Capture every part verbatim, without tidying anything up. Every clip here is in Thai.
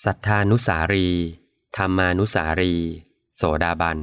สัทธานุสารีธรรมานุสารีโสดาบัน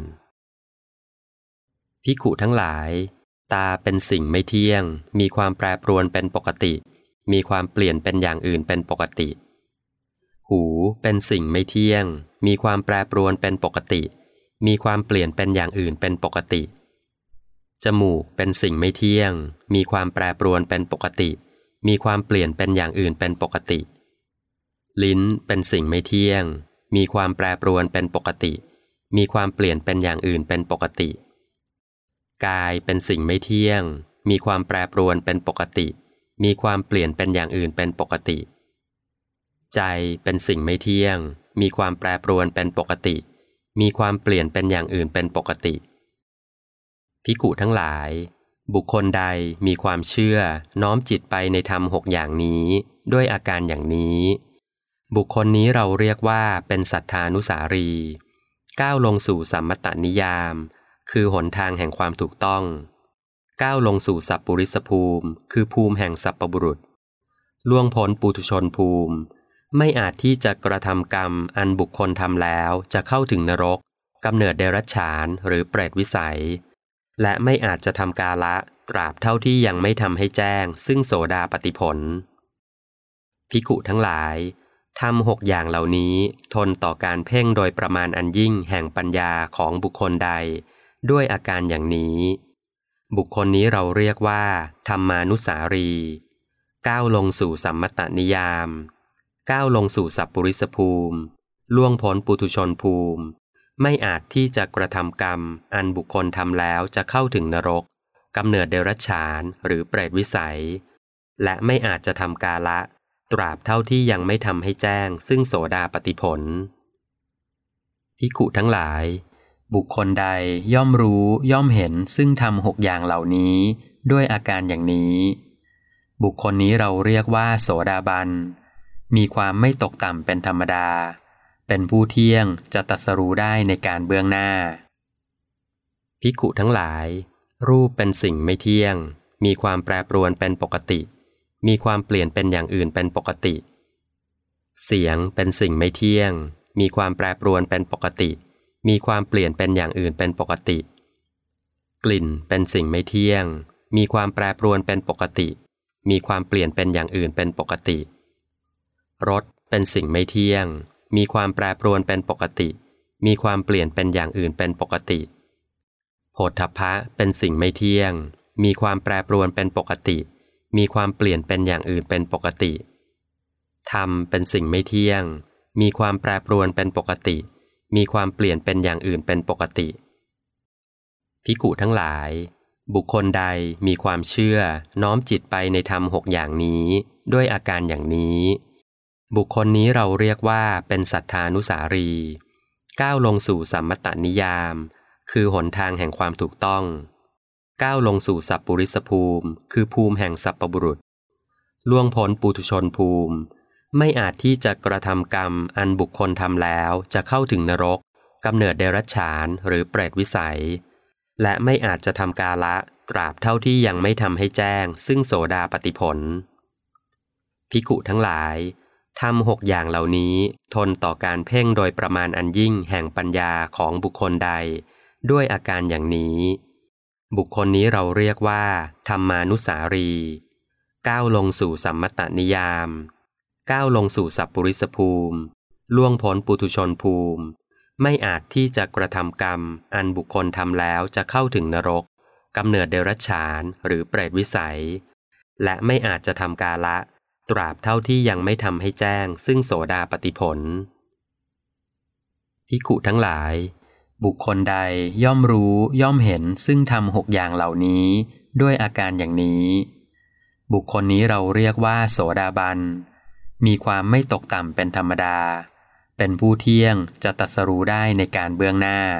ภิกขุทั้งหลายตาเป็นสิ่งไม่เที่ยงมีความแปรปรวนเป็นปกติมีความเปลี่ยนเป็นอย่างอื่นเป็นปกติหูเป็นสิ่งไม่เที่ยงมีความแปรปรวนเป็นปกติมีความเปลี่ยนเป็นอย่างอื่นเป็นปกติจมูกเป็นสิ่งไม่เที่ยงมีความแปรปรวนเป็นปกติมีความเปลี่ยนเป็นอย่างอื่นเป็นปกติลิ้นเป็นสิ่งไม่เที่ยงมีความแปรปรวนเป็นปกติมีความเปลี่ยนเป็นอย่างอื่นเป็นปกติกายเป็นสิ่งไม่เที่ยงมีความแปรปรวนเป็นปกติมีความเปลี่ยนเป็นอย่างอื่นเป็นปกติใจเป็นสิ่งไม่เที่ยงมีความแปรปรวนเป็นปกติมีความเปลี่ยนเป็นอย่างอื่นเป็นปกติภิกขุทั้งหลายบุคคลใดมีความเชื่อน้อมจิตไปในธรรมหกอย่างนี้ด้วยอาการอย่างนี้บุคคลนี้เราเรียกว่าเป็นสัทธานุสารีก้าวลงสู่สัมมตนิยามคือหนทางแห่งความถูกต้องก้าวลงสู่สัพปุริสภูมิคือภูมิแห่งสัพพบุรุษล่วงพ้นปุถุชนภูมิไม่อาจที่จะกระทำกรรมอันบุคคลทำแล้วจะเข้าถึงนรกกำเนิดเดรัจฉานหรือเปรตวิสัยและไม่อาจจะทำกาละตราบเท่าที่ยังไม่ทำให้แจ้งซึ่งโสดาปัตติผลภิกขุทั้งหลายทำหกอย่างเหล่านี้ทนต่อการเพ่งโดยประมาณอันยิ่งแห่งปัญญาของบุคคลใดด้วยอาการอย่างนี้บุคคลนี้เราเรียกว่าธรรมานุสารีก้าวลงสู่สัมมตนิยามก้าวลงสู่สัพปุริสภูมิล่วงพ้นปุถุชนภูมิไม่อาจที่จะกระทำกรรมอันบุคคลทำแล้วจะเข้าถึงนรกกำเนิดเดรัจฉานหรือเปรตวิสัยและไม่อาจจะทำกาละตราบเท่าที่ยังไม่ทำให้แจ้งซึ่งโสดาปัตติผลภิกขุทั้งหลายบุคคลใดย่อมรู้ย่อมเห็นซึ่งทำหกอย่างเหล่านี้ด้วยอาการอย่างนี้บุคคลนี้เราเรียกว่าโสดาบันมีความไม่ตกต่ำเป็นธรรมดาเป็นผู้เที่ยงจะตรัสรู้ได้ในการเบื้องหน้าภิกขุทั้งหลายรูปเป็นสิ่งไม่เที่ยงมีความแปรปรวนเป็นปกติมีความเปลี่ยนเป็นอย่างอื่นเป็นปกติเสียงเป็นสิ่งไม่เที่ยงมีความแปรปรวนเป็นปกติมีความเปลี่ยนเป็นอย่างอื่นเป็นปกติกลิ่นเป็นสิ่งไม่เที่ยงมีความแปรปรวนเป็นปกติมีความเปลี่ยนเป็นอย่างอื่นเป็นปกติรสเป็นสิ่งไม่เที่ยงมีความแปรปรวนเป็นปกติมีความเปลี่ยนเป็นอย่างอื่นเป็นปกติโผฏฐัพพะเป็นสิ่งไม่เที่ยงมีความแปรปรวนเป็นปกติมีความเปลี่ยนเป็นอย่างอื่นเป็นปกติธรรมเป็นสิ่งไม่เที่ยงมีความแปรปรวนเป็นปกติมีความเปลี่ยนเป็นอย่างอื่นเป็นปกติภิกขุทั้งหลายบุคคลใดมีความเชื่อน้อมจิตไปในธรรมหกอย่างนี้ด้วยอาการอย่างนี้บุคคลนี้เราเรียกว่าเป็นสัทธานุสารีก้าวลงสู่สัมมตนิยามคือหนทางแห่งความถูกต้องก้าวลงสู่สัพปุริสภูมิคือภูมิแห่งสัพพบุรุษล่วงพ้นปุถุชนภูมิไม่อาจที่จะกระทำกรรมอันบุคคลทำแล้วจะเข้าถึงนรกกำเนิดเดรัจฉานหรือเปรตวิสัยและไม่อาจจะทำกาละตราบเท่าที่ยังไม่ทำให้แจ้งซึ่งโสดาปัตติผลภิกขุทั้งหลายทำหกอย่างเหล่านี้ทนต่อการเพ่งโดยประมาณอันยิ่งแห่งปัญญาของบุคคลใดด้วยอาการอย่างนี้บุคคลนี้เราเรียกว่าธรรมานุสารีก้าวลงสู่สัมมตนิยามก้าวลงสู่สัพปุริสภูมิล่วงพ้นปุถุชนภูมิไม่อาจที่จะกระทำกรรมอันบุคคลทำแล้วจะเข้าถึงนรกกำเนิดเดรัจฉานหรือเปรตวิสัยและไม่อาจจะทำกาละตราบเท่าที่ยังไม่ทำให้แจ้งซึ่งโสดาปัตติผลภิกขุทั้งหลายบุคคลใดย่อมรู้ย่อมเห็นซึ่งทำหกอย่างเหล่านี้ด้วยอาการอย่างนี้บุคคลนี้เราเรียกว่าโสดาบันมีความไม่ตกต่ำเป็นธรรมดาเป็นผู้เที่ยงจะตรัสรู้ได้ในการเบื้องหน้า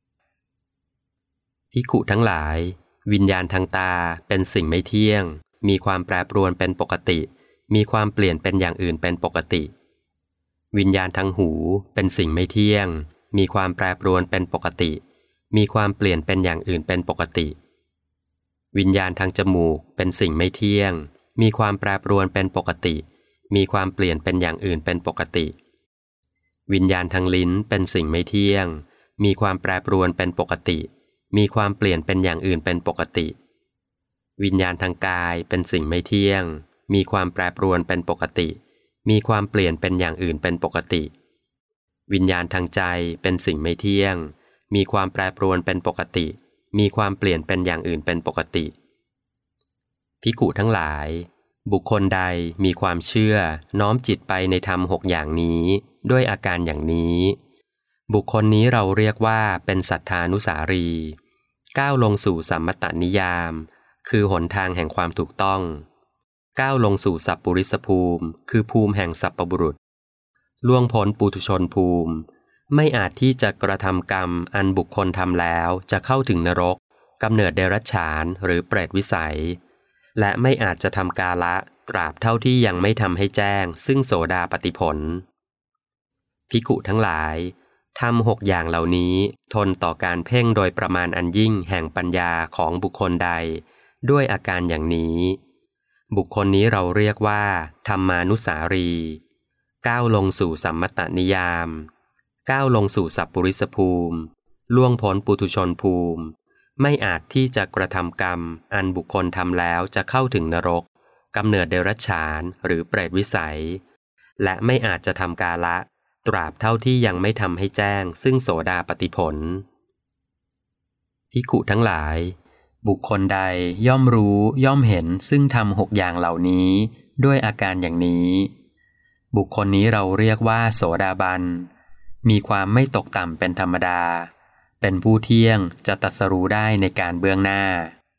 ภิกขุทั้งหลายวิญญาณทางตาเป็นสิ่งไม่เที่ยงมีความแปรปรวนเป็นปกติมีความเปลี่ยนเป็นอย่างอื่นเป็นปกติวิญญาณทางหูเป็นสิ่งไม่เที่ยงมีความแปรปรวนเป็นปกติมีความเปลี่ยนเป็นอย่างอื่นเป็นปกติวิญญาณทางจมูกเป็นสิ่งไม่เที่ยงมีความแปรปรวนเป็นปกติมีความเปลี่ยนเป็นอย่างอื่นเป็นปกติวิญญาณทางลิ้นเป็นสิ่งไม่เที่ยงมีความแปรปรวนเป็นปกติมีความเปลี่ยนเป็นอย่างอื่นเป็นปกติวิญญาณทางกายเป็นสิ่งไม่เที่ยงมีความแปรปรวนเป็นปกติมีความเปลี่ยนเป็นอย่างอื่นเป็นปกติวิญญาณทางใจเป็นสิ่งไม่เที่ยงมีความแปรปรวนเป็นปกติมีความเปลี่ยนเป็นอย่างอื่นเป็นปกติภิกขุทั้งหลายบุคคลใดมีความเชื่อน้อมจิตไปในธรรมหกอย่างนี้ด้วยอาการอย่างนี้บุคคลนี้เราเรียกว่าเป็นสัทธานุสารีก้าวลงสู่สัมมตนิยามคือหนทางแห่งความถูกต้องก้าวลงสู่สัพปุริสภูมิคือภูมิแห่งสัพพบุรุษล่วงพ้นปุถุชนภูมิไม่อาจที่จะกระทำกรรมอันบุคคลทำแล้วจะเข้าถึงนรกกำเนิดเดรัจฉานหรือเปรตวิสัยและไม่อาจจะทำกาละตราบเท่าที่ยังไม่ทำให้แจ้งซึ่งโสดาปัตติผลภิกขุทั้งหลายทำหกอย่างเหล่านี้ทนต่อการเพ่งโดยประมาณอันยิ่งแห่งปัญญาของบุคคลใดด้วยอาการอย่างนี้บุคคลนี้เราเรียกว่าธรรมานุสารีก้าวลงสู่สัมมตนิยามก้าวลงสู่สัพปุริสภูมิล่วงพ้นปุถุชนภูมิไม่อาจที่จะกระทำกรรมอันบุคคลทำแล้วจะเข้าถึงนรกกำเนิดเดรัจฉานหรือเปรตวิสัยและไม่อาจจะทำกาละตราบเท่าที่ยังไม่ทำให้แจ้งซึ่งโสดาปัตติผลภิกขุทั้งหลายบุคคลใดย่อมรู้ย่อมเห็นซึ่งทำหกอย่างเหล่านี้ด้วยอาการอย่างนี้บุคคลนี้เราเรียกว่าโสดาบันมีความไม่ตกต่ำเป็นธรรมดาเป็นผู้เที่ยงจะตรัสรู้ได้ในการเบื้องหน้า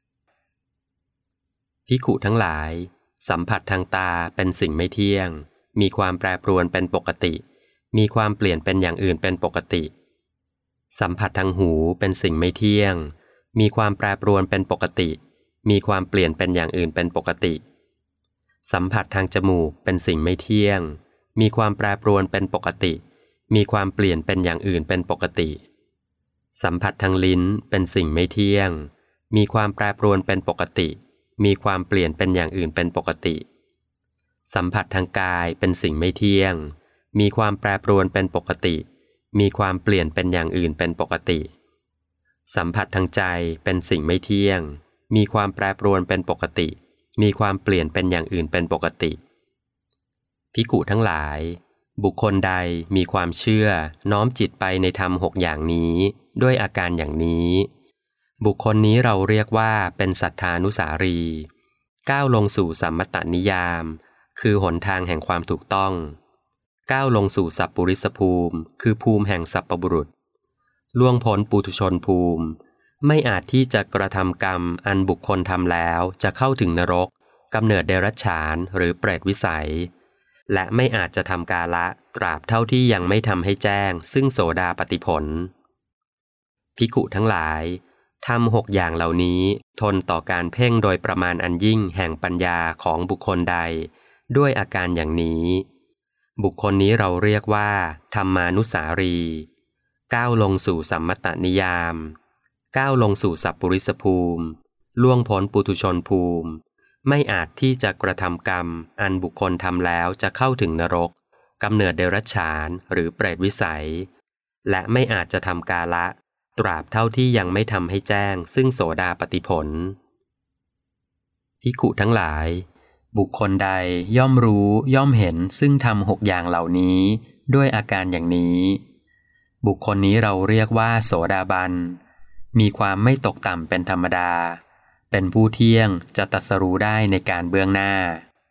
ภิกขุทั้งหลายสัมผัสทางตาเป็นสิ่งไม่เที่ยงมีความแปรปรวนเป็นปกติมีความเปลี่ยนเป็นอย่างอื่นเป็นปกติสัมผัสทางหูเป็นสิ่งไม่เที่ยงมีความแปรปรวนเป็นปกติมีความเปลี่ยนเป็นอย่างอื่นเป็นปกติสัมผัสทางจมูกเป็นสิ่งไม่เที่ยงมีความแปรปรวนเป็นปกติมีความเปลี่ยนเป็นอย่างอื่นเป็นปกติสัมผัสทางลิ้นเป็นสิ่งไม่เที่ยงมีความแปรปรวนเป็นปกติมีความเปลี่ยนเป็นอย่างอื่นเป็นปกติสัมผัสทางกายเป็นสิ่งไม่เที่ยงมีความแปรปรวนเป็นปกติมีความเปลี่ยนเป็นอย่างอื่นเป็นปกติสัมผัสทางใจเป็นสิ่งไม่เที่ยงมีความแปรปรวนเป็นปกติมีความเปลี่ยนเป็นอย่างอื่นเป็นปกติภิกขุทั้งหลายบุคคลใดมีความเชื่อน้อมจิตไปในธรรมหกอย่างนี้ด้วยอาการอย่างนี้บุคคลนี้เราเรียกว่าเป็นสัทธานุสารีก้าวลงสู่สัมมตนิยามคือหนทางแห่งความถูกต้องก้าวลงสู่สัพปุริสภูมิคือภูมิแห่งสัพพบุรุษล่วงพ้นปุถุชนภูมิไม่อาจที่จะกระทำกรรมอันบุคคลทำแล้วจะเข้าถึงนรกกำเนิดเดรัจฉานหรือเปรตวิสัยและไม่อาจจะทำกาละตราบเท่าที่ยังไม่ทำให้แจ้งซึ่งโสดาปัตติผลภิกขุทั้งหลายทำหกอย่างเหล่านี้ทนต่อการเพ่งโดยประมาณอันยิ่งแห่งปัญญาของบุคคลใดด้วยอาการอย่างนี้บุคคลนี้เราเรียกว่าธรรมานุสารีก้าวลงสู่สัมมตนิยามก้าวลงสู่สัพปุริสภูมิล่วงพ้นปุถุชนภูมิไม่อาจที่จะกระทำกรรมอันบุคคลทำแล้วจะเข้าถึงนรกกำเนิดเดรัจฉานหรือเปรตวิสัยและไม่อาจจะทำกาละตราบเท่าที่ยังไม่ทำให้แจ้งซึ่งโสดาปัตติผลภิกขุทั้งหลายบุคคลใดย่อมรู้ย่อมเห็นซึ่งทำหกอย่างเหล่านี้ด้วยอาการอย่างนี้บุคคลนี้เราเรียกว่าโสดาบันมีความไม่ตกต่ำเป็นธรรมดาเป็นผู้เที่ยงจะตรัสรู้ได้ในการเบื้องหน้า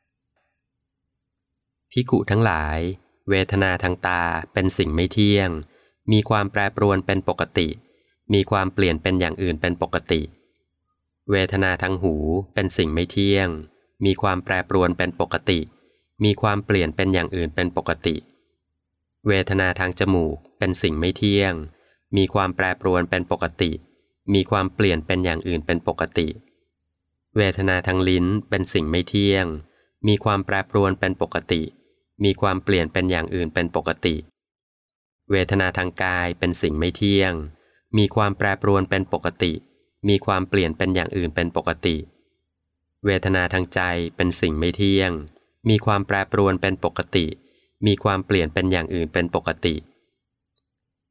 ภิกขุทั้งหลายเวทนาทางตาเป็นสิ่งไม่เที่ยงมีความแปรปรวนเป็นปกติมีความเปลี่ยนเป็นอย่างอื่นเป็นปกติเวทนาทางหูเป็นสิ่งไม่เที่ยงมีความแปรปรวนเป็นปกติมีความเปลี่ยนเป็นอย่างอื่นเป็นปกติเวทนาทางจมูกเป็นสิ่งไม่เที่ยงมีความแปรปรวนเป็นปกติมีความเปลี่ยนเป็นอย่างอื่นเป็นปกติเวทนาทางลิ้นเป็นสิ่งไม่เที่ยงมีความแปรปรวนเป็นปกติมีความเปลี่ยนเป็นอย่างอื่นเป็นปกติเวทนาทางกายเป็นสิ่งไม่เที่ยงมีความแปรปรวนเป็นปกติมีความเปลี่ยนเป็นอย่างอื่นเป็นปกติเวทนาทางใจเป็นสิ่งไม่เที่ยงมีความแปรปรวนเป็นปกติมีความเปลี่ยนเป็นอย่างอื่นเป็นปกติ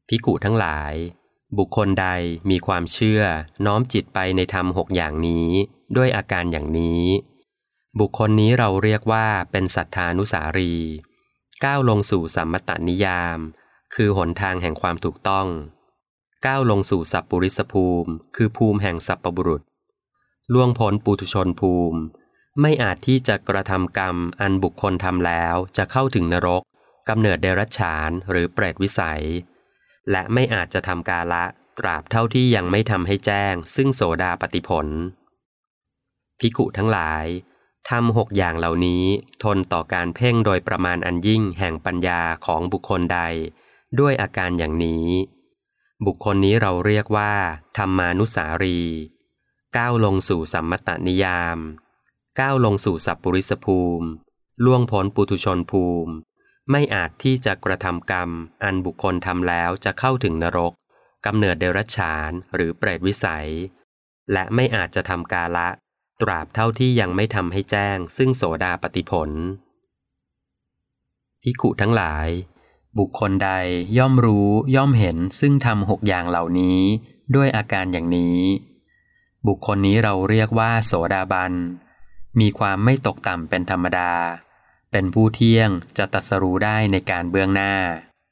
ภิกขุทั้งหลายบุคคลใดมีความเชื่อน้อมจิตไปในธรรมหกอย่างนี้ด้วยอาการอย่างนี้บุคคลนี้เราเรียกว่าเป็นสัทธานุสารีก้าวลงสู่สัมมตนิยามคือหนทางแห่งความถูกต้องก้าวลงสู่สัพปุริสภูมิคือภูมิแห่งสัพพบุรุษล่วงพ้นปุถุชนภูมิไม่อาจที่จะกระทำกรรมอันบุคคลทำแล้วจะเข้าถึงนรกกำเนิดเดรัจฉานหรือเปรตวิสัยและไม่อาจจะทำกาละตราบเท่าที่ยังไม่ทำให้แจ้งซึ่งโสดาปัตติผลภิกขุทั้งหลายทำหกอย่างเหล่านี้ทนต่อการเพ่งโดยประมาณอันยิ่งแห่งปัญญาของบุคคลใดด้วยอาการอย่างนี้บุคคลนี้เราเรียกว่าธรรมานุสารีก้าวลงสู่สัมมตนิยามก้าวลงสู่สัพปุริสภูมิล่วงพ้นปุถุชนภูมิไม่อาจที่จะกระทำกรรมอันบุคคลทำแล้วจะเข้าถึงนรกกำเนิดเดรัจฉานหรือเปรตวิสัยและไม่อาจจะทำกาละตราบเท่าที่ยังไม่ทำให้แจ้งซึ่งโสดาปัตติผลภิกขุทั้งหลายบุคคลใดย่อมรู้ย่อมเห็นซึ่งทำหกอย่างเหล่านี้ด้วยอาการอย่างนี้บุคคลนี้เราเรียกว่าโสดาบันมีความไม่ตกต่ำเป็นธรรมดาเป็นผู้เที่ยงจะตรัสรู้ได้ในการเบื้องหน้า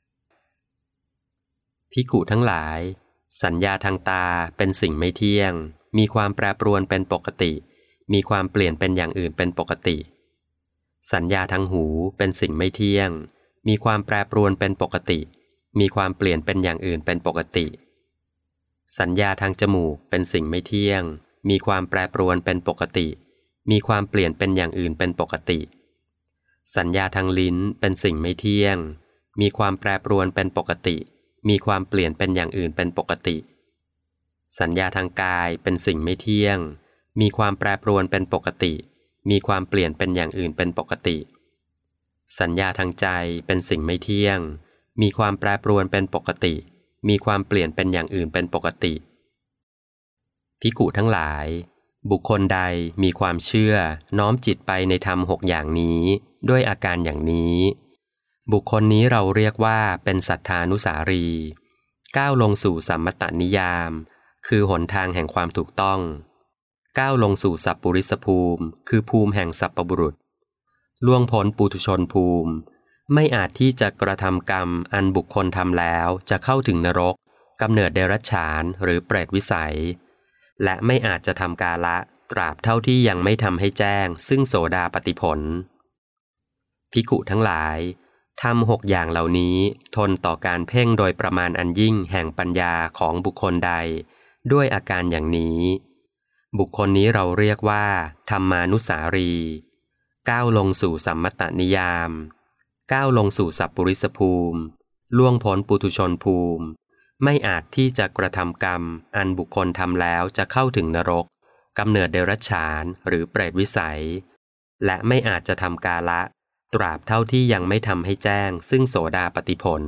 ภิกขุทั้งหลายสัญญาทางตาเป็นสิ่งไม่เที่ยงมีความแปรปรวนเป็นปกติมีความเปลี่ยนเป็นอย่างอื่นเป็นปกติสัญญาทางหูเป็นสิ่งไม่เที่ยงมีความแปรปรวนเป็นปกติมีความเปลี่ยนเป็นอย่างอื่นเป็นปกติสัญญาทางจมูกเป็นสิ่งไม่เที่ยงมีความแปรปรวนเป็นปกติมีความเปลี่ยนเป็นอย่างอื่นเป็นปกติสัญญาทางลิ้นเป็นสิ่งไม่เที่ยงมีความแปรปรวนเป็นปกติมีความเปลี่ยนเป็นอย่างอื่นเป็นปกติสัญญาทางกายเป็นสิ่งไม่เที่ยงมีความแปรปรวนเป็นปกติมีความเปลี่ยนเป็นอย่างอื่นเป็นปกติสัญญาทางใจเป็นสิ่งไม่เที่ยงมีความแปรปรวนเป็นปกติมีความเปลี่ยนเป็นอย่างอื่นเป็นปกติภิกขุทั้งหลายบุคคลใดมีความเชื่อน้อมจิตไปในธรรมหกอย่างนี้ด้วยอาการอย่างนี้บุคคลนี้เราเรียกว่าเป็นสัทธานุสารีก้าวลงสู่สัมมตนิยามคือหนทางแห่งความถูกต้องก้าวลงสู่สัพปุริสภูมิคือภูมิแห่งสัพพบุรุษล่วงพ้นปุถุชนภูมิไม่อาจที่จะกระทำกรรมอันบุคคลทำแล้วจะเข้าถึงนรกกำเนิดเดรัจฉานหรือเปรตวิสัยและไม่อาจจะทำกาละตราบเท่าที่ยังไม่ทำให้แจ้งซึ่งโสดาปัตติผลภิกขุทั้งหลายทำหกอย่างเหล่านี้ทนต่อการเพ่งโดยประมาณอันยิ่งแห่งปัญญาของบุคคลใดด้วยอาการอย่างนี้บุคคลนี้เราเรียกว่าธรรมานุสารีก้าวลงสู่สัมมตนิยามก้าวลงสู่สัพปุริสภูมิล่วงพ้นปุถุชนภูมิไม่อาจที่จะกระทำกรรมอันบุคคลทำแล้วจะเข้าถึงนรกกำเนิดเดรัจฉานหรือเปรตวิสัยและไม่อาจจะทำกาละตราบเท่าที่ยังไม่ทำให้แจ้งซึ่งโสดาปัตติผล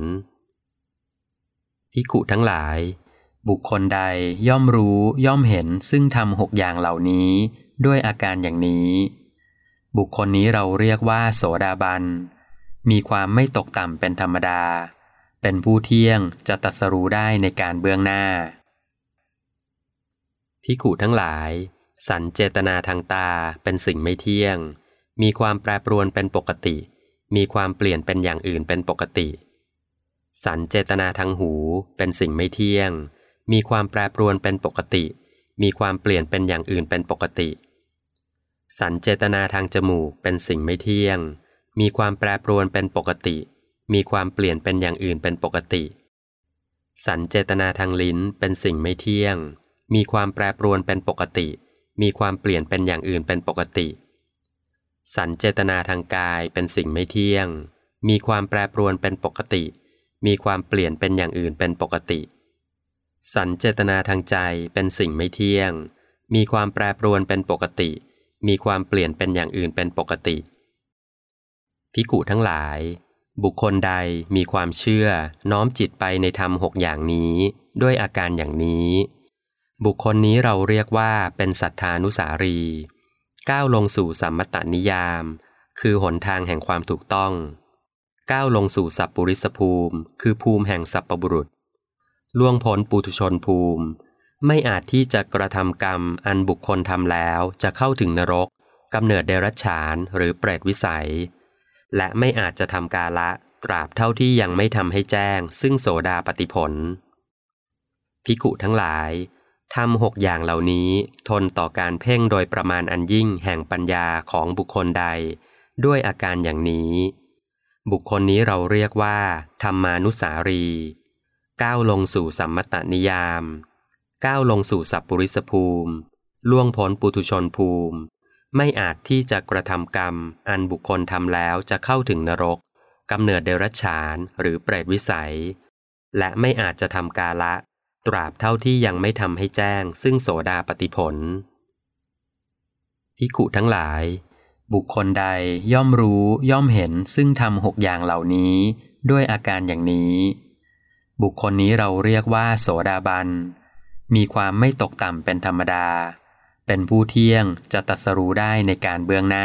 ภิกขุทั้งหลายบุคคลใดย่อมรู้ย่อมเห็นซึ่งทำหกอย่างเหล่านี้ด้วยอาการอย่างนี้บุคคลนี้เราเรียกว่าโสดาบันมีความไม่ตกต่ำเป็นธรรมดาเป็นผู้เที่ยงจะตรัสรู้ได้ในการเบื้องหน้าภิกขุทั้งหลายสัญเจตนาทางตาเป็นสิ่งไม่เที่ยงมีความแปรปรวนเป็นปกติมีความเปลี่ยนเป็นอย่างอื่นเป็นปกติสัญเจตนาทางหูเป็นสิ่งไม่เที่ยงมีความแปรปรวนเป็นปกติมีความเปลี่ยนเป็นอย่างอื่นเป็นปกติสัญเจตนาทางจมูกเป็นสิ่งไม่เที่ยงมีความแปรปรวนเป็นปกติมีความเปลี่ยนเป็นอย่างอื่นเป็นปกติสัญเจตนาทางลิ้นเป็นสิ่งไม่เที่ยงมีความแปรปรวนเป็นปกติมีความเปลี่ยนเป็นอย่างอื่นเป็นปกติสัญเจตนาทางกายเป็นสิ่งไม่เที่ยงมีความแปรปรวนเป็นปกติมีความเปลี่ยนเป็นอย่างอื่นเป็นปกติสัญเจตนาทางใจเป็นสิ่งไม่เที่ยงมีความแปรปรวนเป็นปกติมีความเปลี่ยนเป็นอย่างอื่นเป็นปกติภิกขุทั้งหลายบุคคลใดมีความเชื่อน้อมจิตไปในธรรมหกอย่างนี้ด้วยอาการอย่างนี้บุคคลนี้เราเรียกว่าเป็นสัทธานุสารีก้าวลงสู่สัมมตนิยามคือหนทางแห่งความถูกต้องก้าวลงสู่สัพปุริสภูมิคือภูมิแห่งสัพพบุรุษล่วงพ้นปุถุชนภูมิไม่อาจที่จะกระทำกรรมอันบุคคลทำแล้วจะเข้าถึงนรกกำเนิดเดรัจฉานหรือเปรตวิสัยและไม่อาจจะทำกาละตราบเท่าที่ยังไม่ทำให้แจ้งซึ่งโสดาปัตติผลภิกขุทั้งหลายทำหกอย่างเหล่านี้ทนต่อการเพ่งโดยประมาณอันยิ่งแห่งปัญญาของบุคคลใดด้วยอาการอย่างนี้บุคคลนี้เราเรียกว่าธรรมานุสารีก้าวลงสู่สัมมตนิยามก้าวลงสู่สัพปุริสภูมิล่วงพ้นปุถุชนภูมิไม่อาจที่จะกระทำกรรมอันบุคคลทำแล้วจะเข้าถึงนรกกำเนิดเดรัจฉานหรือเปรตวิสัยและไม่อาจจะทำกาละตราบเท่าที่ยังไม่ทำให้แจ้งซึ่งโสดาปัตติผลภิกขุทั้งหลายบุคคลใดย่อมรู้ย่อมเห็นซึ่งทำหกอย่างเหล่านี้ด้วยอาการอย่างนี้บุคคลนี้เราเรียกว่าโสดาบันมีความไม่ตกต่ำเป็นธรรมดาเป็นผู้เที่ยงจะตรัสรู้ได้ในการเบื้องหน้า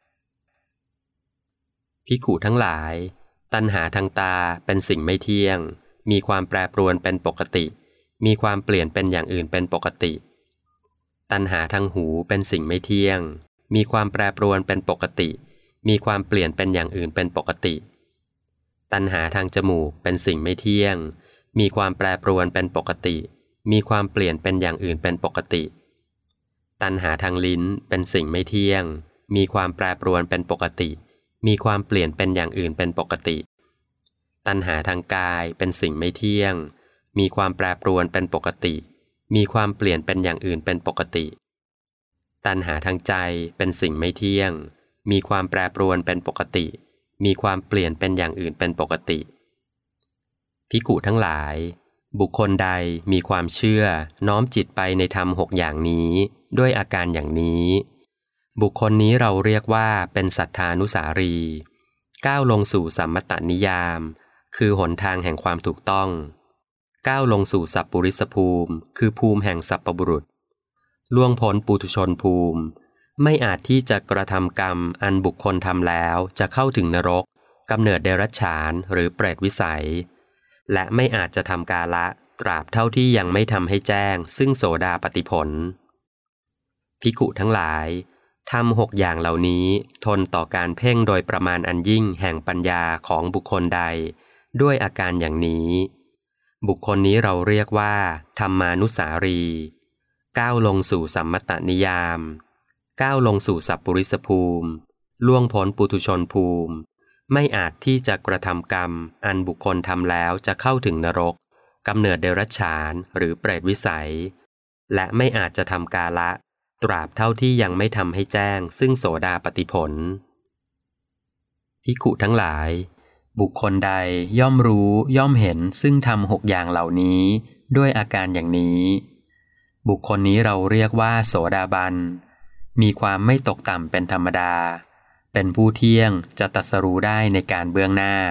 ภิกขุทั้งหลายตัณหาทางตาเป็นสิ่งไม่เที่ยงมีความแปรปรวนเป็นปกติมีความเปลี่ยนเป็นอย่างอื่นเป็นปกติตัณหาทางหูเป็นสิ่งไม่เที่ยงมีความแปรปรวนเป็นปกติมีความเปลี่ยนเป็นอย่างอื่นเป็นปกติตัณหาทางจมูกเป็นสิ่งไม่เที่ยงมีความแปรปรวนเป็นปกติมีความเปลี่ยนเป็นอย่างอื่นเป็นปกติตัณหาทางลิ้นเป็นสิ่งไม่เที่ยงมีความแปรปรวนเป็นปกติมีความเปลี่ยนเป็นอย่างอื่นเป็นปกติตัณหาทางกายเป็นสิ่งไม่เที่ยงมีความแปรปรวนเป็นปกติมีความเปลี่ยนเป็นอย่างอื่นเป็นปกติตัณหาทางใจเป็นสิ่งไม่เที่ยงมีความแปรปรวนเป็นปกติมีความเปลี่ยนเป็นอย่างอื่นเป็นปกติภิกขุทั้งหลายบุคคลใดมีความเชื่อน้อมจิตไปในธรรมหกอย่างนี้ด้วยอาการอย่างนี้บุคคลนี้เราเรียกว่าเป็นสัทธานุสารีก้าวลงสู่สัมมตนิยามคือหนทางแห่งความถูกต้องก้าวลงสู่สัพปุริสภูมิคือภูมิแห่งสัพพบุรุษล่วงพ้นปุถุชนภูมิไม่อาจที่จะกระทำกรรมอันบุคคลทำแล้วจะเข้าถึงนรกกำเนิดเดรัจฉานหรือเปรตวิสัยและไม่อาจจะทำกาละตราบเท่าที่ยังไม่ทำให้แจ้งซึ่งโสดาปัตติผลภิกขุทั้งหลายทำหกอย่างเหล่านี้ทนต่อการเพ่งโดยประมาณอันยิ่งแห่งปัญญาของบุคคลใดด้วยอาการอย่างนี้บุคคลนี้เราเรียกว่าธรรมานุสารีก้าวลงสู่สัมมตนิยามก้าวลงสู่สัพปุริสภูมิล่วงพ้นปุถุชนภูมิไม่อาจที่จะกระทำกรรมอันบุคคลทำแล้วจะเข้าถึงนรกกำเนิดเดรัจฉานหรือเปรตวิสัยและไม่อาจจะทำกาละตราบเท่าที่ยังไม่ทำให้แจ้งซึ่งโสดาปัตติผลภิกขุทั้งหลายบุคคลใดย่อมรู้ย่อมเห็นซึ่งทำหกอย่างเหล่านี้ด้วยอาการอย่างนี้บุคคลนี้เราเรียกว่าโสดาบันมีความไม่ตกต่ำเป็นธรรมดาเป็นผู้เที่ยงจะตรัสรู้ได้ในการเบื้องหน้า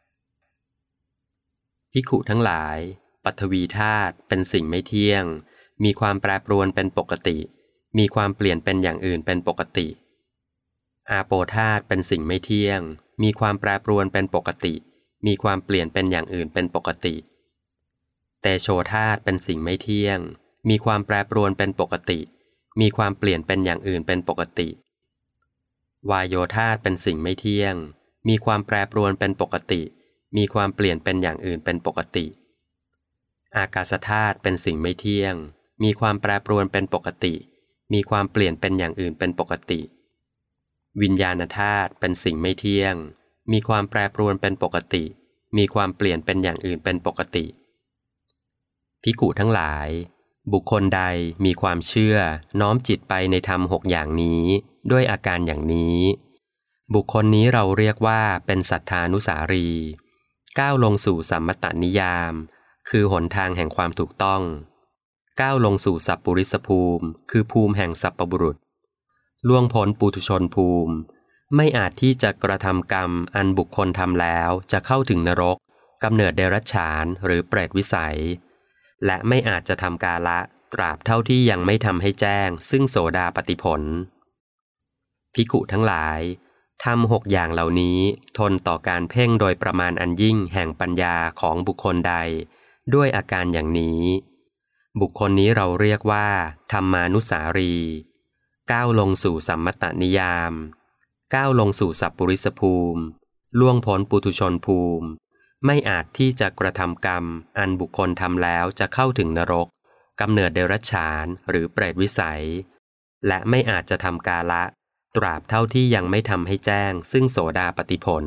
ภิกขุทั้งหลายปฐวีธาตุเป็นสิ่งไม่เที่ยงมีความแปรปรวนเป็นปกติมีความเปลี่ยนเป็นอย่างอื่นเป็นปกติอาโปธาตุเป็นสิ่งไม่เที่ยงมีความแปรปรวนเป็นปกติมีความเปลี่ยนเป็นอย่างอื่นเป็นปกติเตโชธาตุเป็นสิ่งไม่เที่ยงมีความแปรปรวนเป็นปกติมีความเปลี่ยนเป็นอย่างอื่นเป็นปกติวายโยธาตุเป็นสิ่งไม่เที่ยงมีความแปรปรวนเป็นปกติมีความเปลี่ยนเป็นอย่างอื่นเป็นปกติอากาศธาตุเป็นสิ่งไม่เที่ยงมีความแปรปรวนเป็นปกติมีความเปลี่ยนเป็นอย่างอื่นเป็นปกติวิญญาณธาตุเป็นสิ่งไม่เที่ยงมีความแปรปรวนเป็นปกติมีความเปลี่ยนเป็นอย่างอื่นเป็นปกติภิกขุทั้งหลายบุคคลใดมีความเชื่อน้อมจิตไปในธรรมหกอย่างนี้ด้วยอาการอย่างนี้บุคคลนี้เราเรียกว่าเป็นสัทธานุสารีก้าวลงสู่สัมมตนิยามคือหนทางแห่งความถูกต้องก้าวลงสู่สัพปุริสภูมิคือภูมิแห่งสัพพบุรุษล่วงพ้นปุถุชนภูมิไม่อาจที่จะกระทำกรรมอันบุคคลทำแล้วจะเข้าถึงนรกกำเนิดเดรัจฉานหรือเปรตวิสัยและไม่อาจจะทำกาละตราบเท่าที่ยังไม่ทำให้แจ้งซึ่งโสดาปัตติผลภิกขุทั้งหลายทำหกอย่างเหล่านี้ทนต่อการเพ่งโดยประมาณอันยิ่งแห่งปัญญาของบุคคลใดด้วยอาการอย่างนี้บุคคลนี้เราเรียกว่าธรรมานุสารีก้าวลงสู่สัมมตนิยามก้าวลงสู่สัพปุริสภูมิล่วงพ้นปุถุชนภูมิไม่อาจที่จะกระทำกรรมอันบุคคลทำแล้วจะเข้าถึงนรกกำเนิดเดรัจฉานหรือเปรตวิสัยและไม่อาจจะทำกาละตราบเท่าที่ยังไม่ทำให้แจ้งซึ่งโสดาปัตติผล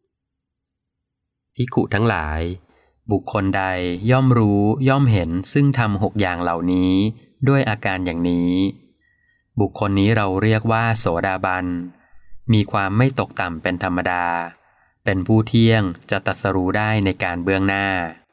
ภิกขุทั้งหลายบุคคลใดย่อมรู้ย่อมเห็นซึ่งทำหกอย่างเหล่านี้ด้วยอาการอย่างนี้บุคคลนี้เราเรียกว่าโสดาบันมีความไม่ตกต่ำเป็นธรรมดาเป็นผู้เที่ยงจะตรัสรู้ได้ในการเบื้องหน้า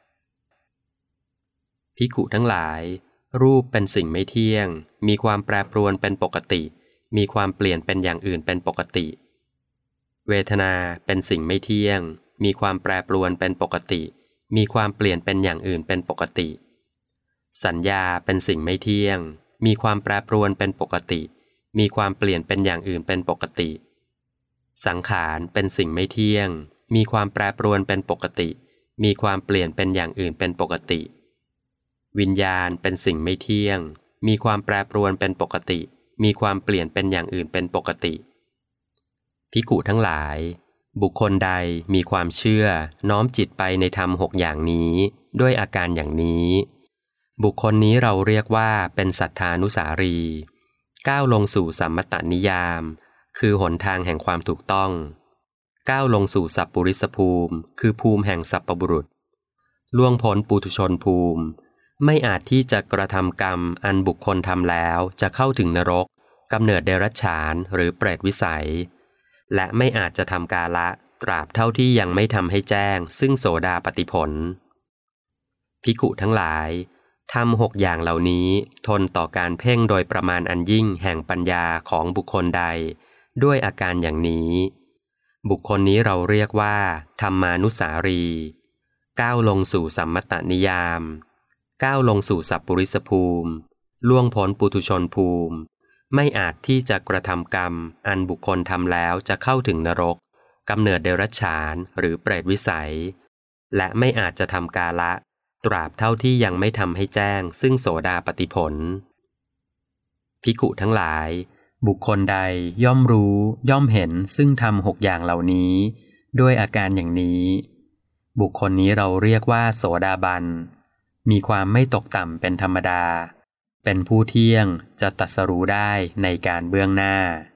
ภิกขุทั้งหลายรูปเป็นสิ่งไม่เที่ยงมีความแปรปรวนเป็นปกติมีความเปลี่ยนเป็นอย่างอื่นเป็นปกติเวทนาเป็นสิ่งไม่เที่ยงมีความแปรปรวนเป็นปกติมีความเปลี่ยนเป็นอย่างอื่นเป็นปกติสัญญาเป็นสิ่งไม่เที่ยงมีความแปรปรวนเป็นปกติมีความเปลี่ยนเป็นอย่างอื่นเป็นปกติสังขารเป็นสิ่งไม่เที่ยงมีความแปรปรวนเป็นปกติมีความเปลี่ยนเป็นอย่างอื่นเป็นปกติวิญญาณเป็นสิ่งไม่เที่ยงมีความแปรปรวนเป็นปกติมีความเปลี่ยนเป็นอย่างอื่นเป็นปกติภิกขุทั้งหลายบุคคลใดมีความเชื่อน้อมจิตไปในธรรมหกอย่างนี้ด้วยอาการอย่างนี้บุคคลนี้เราเรียกว่าเป็นสัทธานุสารีก้าวลงสู่สัมมตนิยามคือหนทางแห่งความถูกต้องก้าวลงสู่สัพปุริสภูมิคือภูมิแห่งสัพพบุรุษล่วงพ้นปุถุชนภูมิไม่อาจที่จะกระทำกรรมอันบุคคลทำแล้วจะเข้าถึงนรกกำเนิดเดรัจฉานหรือเปรตวิสัยและไม่อาจจะทำกาละตราบเท่าที่ยังไม่ทำให้แจ้งซึ่งโสดาปัตติผลภิกขุทั้งหลายทำหกอย่างเหล่านี้ทนต่อการเพ่งโดยประมาณอันยิ่งแห่งปัญญาของบุคคลใดด้วยอาการอย่างนี้บุคคลนี้เราเรียกว่าธรรมานุสารีก้าวลงสู่สัมมตนิยามก้าวลงสู่สัพปุริสภูมิล่วงพ้นปุถุชนภูมิไม่อาจที่จะกระทำกรรมอันบุคคลทำแล้วจะเข้าถึงนรกกำเนิดเดรัจฉานหรือเปรตวิสัยและไม่อาจจะทำกาละตราบเท่าที่ยังไม่ทำให้แจ้งซึ่งโสดาปัตติผลภิกขุทั้งหลายบุคคลใดย่อมรู้ย่อมเห็นซึ่งทำหกอย่างเหล่านี้ด้วยอาการอย่างนี้บุคคลนี้เราเรียกว่าโสดาบันมีความไม่ตกต่ำเป็นธรรมดาเป็นผู้เที่ยงจะตรัสรู้ได้ในการเบื้องหน้า